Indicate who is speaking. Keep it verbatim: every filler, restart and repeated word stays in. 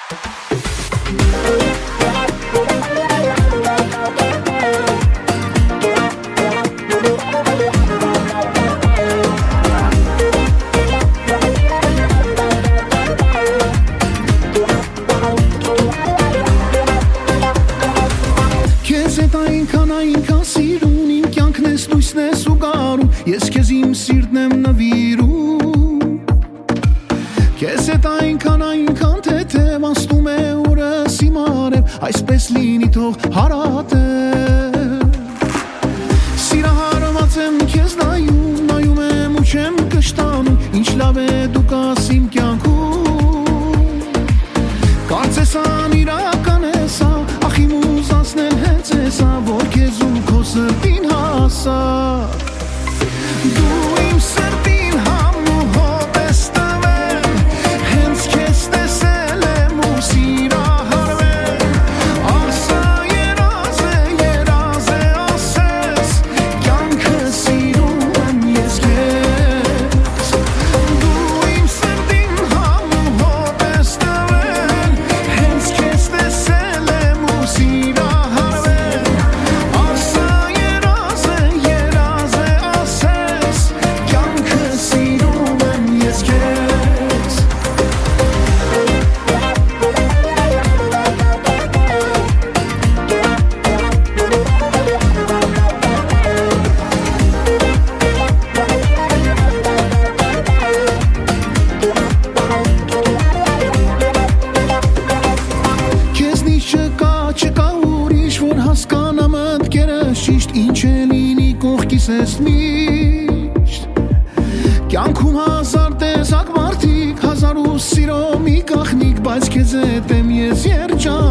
Speaker 1: Ես քեզ իմ սիրտն եմ նվիրում Քեզ հետ այնքան այնքան թեթև անցնում է օրս իմ արև Այսպես լինի թող հարատև Սիրահարված եմ քեզ նայում Նայում եմ ու չեմ կշտանում Ինչ լավ է դու կաս իմ կյանքում Կարծես անիրական է սա Ախ իմ ուզածն էլ հենց է սա Որ քեզ ու քո սրտին հասա Դու իմ սրտին համ ու հոտ ես տվել Հենց քեզ տեսել եմ ու սիրահարվել Ասա երազ է, երազ է ասես Կյանքը սիրում եմ ես քեզ Դու իմ սրտին համ ու հոտ ես տվել Հենց քեզ տեսել եմ ու սիրահարվել Ասա երազ է, երազ է ասես Ինչ է լինի կողքիս ես միշտ Կյանքում հազար տեսակ մարդիկ Հազար ու սիրո մի կախնիկ Բայց քեզ հետ եմ ես երջանիկ